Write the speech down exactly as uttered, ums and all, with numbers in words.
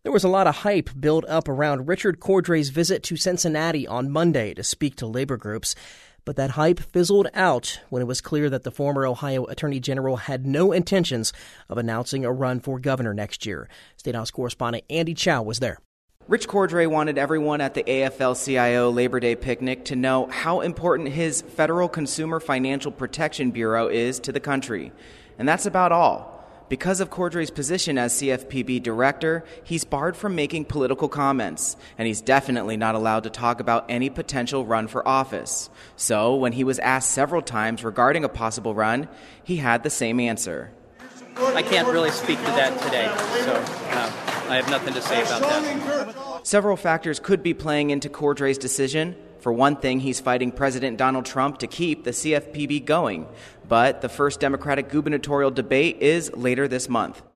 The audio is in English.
There was a lot of hype built up around Richard Cordray's visit to Cincinnati on Monday to speak to labor groups. But that hype fizzled out when it was clear that the former Ohio Attorney General had no intentions of announcing a run for governor next year. State House correspondent Andy Chow was there. Rich Cordray wanted everyone at the A F L C I O Labor Day picnic to know how important his Federal Consumer Financial Protection Bureau is to the country. And that's about all. Because of Cordray's position as C F P B director, he's barred from making political comments, and he's definitely not allowed to talk about any potential run for office. So, when he was asked several times regarding a possible run, he had the same answer. I can't really speak to that today, so uh, I have nothing to say about that. Several factors could be playing into Cordray's decision. For one thing, he's fighting President Donald Trump to keep the C F P B going. But the first Democratic gubernatorial debate is later this month.